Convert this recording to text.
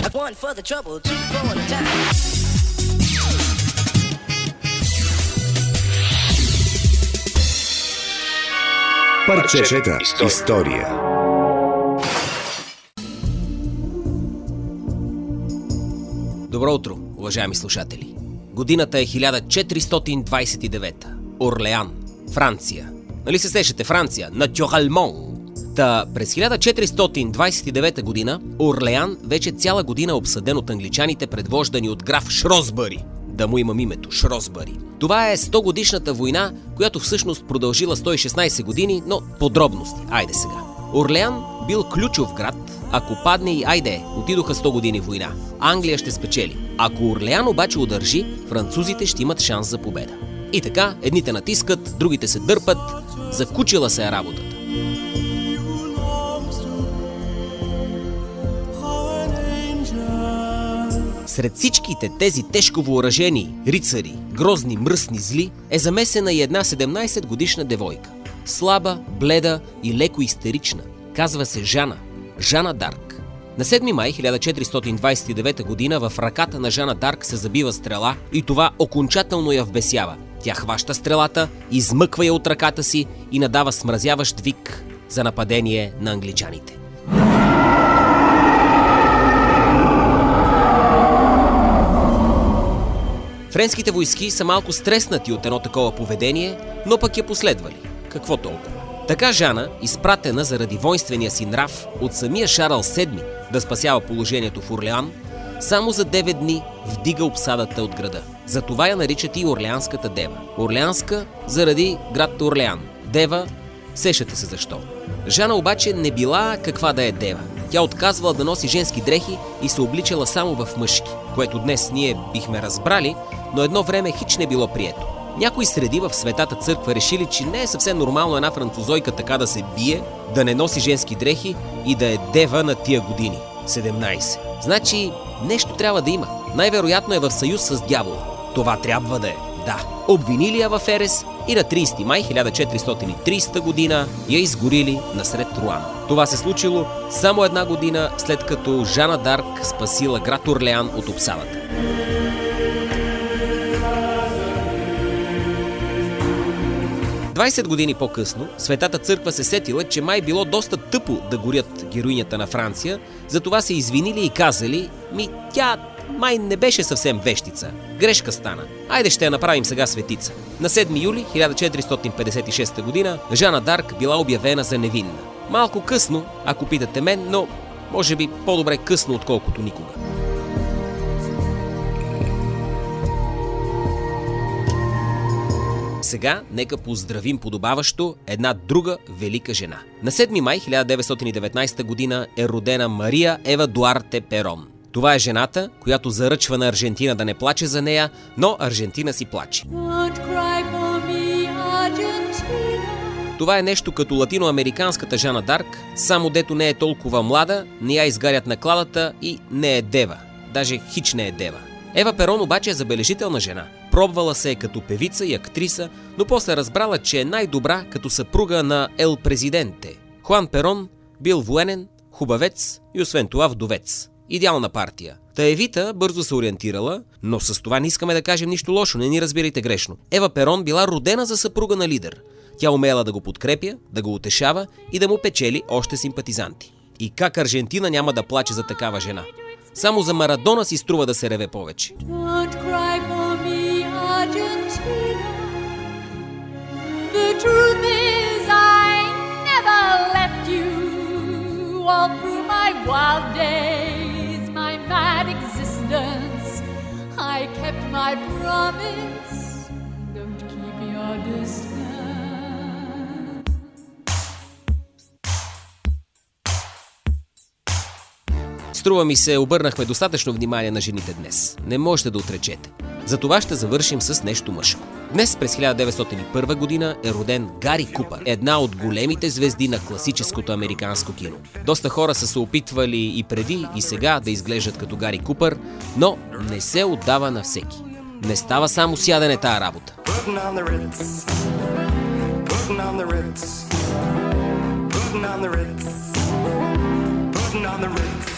One for the trouble, two for the time. Парчета история. Добро утро, уважаеми слушатели. Годината е 1429. Орлеан, Франция. Нали се сещате Франция? Натюралмон. Та през 1429 година Орлеан вече цяла година обсъден от англичаните, предвождани от граф Шросбъри. Да му имам името, Шросбъри. Това е 100-годишната война, която всъщност продължила 116 години, но подробности. Айде сега. Орлеан бил ключов град. Ако падне и айде, отидоха 100 години война. Англия ще спечели. Ако Орлеан обаче удържи, французите ще имат шанс за победа. И така, едните натискат, другите се дърпат. Закучила се е работата. Сред всичките тези тежко въоръжени рицари, грозни, мръсни, зли, е замесена и една 17-годишна девойка. Слаба, бледа и леко истерична. Казва се Жана Дарк. На 7 май 1429 година в ръката на Жана Дарк се забива стрела и това окончателно я вбесява. Тя хваща стрелата, измъква я от ръката си и надава смразяващ вик за нападение на англичаните. Френските войски са малко стреснати от едно такова поведение, но пък я последвали. Какво толкова? Така Жана, изпратена заради воинствения си нрав от самия Шарл VII да спасява положението в Орлеан, само за 9 дни вдига обсадата от града. Затова я наричат и Орлеанската дева. Орлеанска заради град Орлеан. Дева, сещате се защо. Жана обаче не била каква да е дева. Тя отказвала да носи женски дрехи и се обличала само в мъжки, което днес ние бихме разбрали, но едно време хич не било прието. Някои среди в Светата църква решили, че не е съвсем нормално една французойка така да се бие, да не носи женски дрехи и да е дева на тия години. 17. Значи нещо трябва да има. Най-вероятно е в съюз с дявола. Това трябва да е. Да. Обвинили я в ерес и на 30 май 1430 година я изгорили насред Руан. Това се случило само една година след като Жана Дарк спасила град Орлеан от обсадата. Двайсет години по-късно Светата църква се сетила, че май било доста тъпо да горят героинята на Франция, затова се извинили и казали, тя май не беше съвсем вещица. Грешка стана. Айде ще я направим сега светица. На 7 юли 1456 година Жана Дарк била обявена за невинна. Малко късно, ако питате мен, но може би по-добре късно, отколкото никога. Сега нека поздравим подобаващо една друга велика жена. На 7 май 1919 година е родена Мария Ева Дуарте Перон. Това е жената, която заръчва на Аржентина да не плаче за нея, но Аржентина си плаче. Това е нещо като латиноамериканската Жана Дарк, само дето не е толкова млада, не я изгарят на кладата и не е дева. Даже хич не е дева. Ева Перон обаче е забележителна жена. Пробвала се като певица и актриса, но после разбрала, че е най-добра като съпруга на Ел Президенте. Хуан Перон бил военен, хубавец и освен това вдовец. Идеална партия. Та Евита бързо се ориентирала, но с това не искаме да кажем нищо лошо, не ни разбирайте грешно. Ева Перон била родена за съпруга на лидер. Тя умела да го подкрепя, да го утешава и да му печели още симпатизанти. И как Аржентина няма да плаче за такава жена? Само за Марадона си струва да се реве повече. I kept my promise. Don't keep your distance. Струва ми се, обърнахме достатъчно внимание на жените днес. Не можете да отречете. Затова ще завършим с нещо мъжко. Днес през 1901 година е роден Гари Купър, една от големите звезди на класическото американско кино. Доста хора са се опитвали и преди, и сега да изглеждат като Гари Купър, но не се отдава на всеки. Не става само с ядене тая работа. Putting on the Ritz.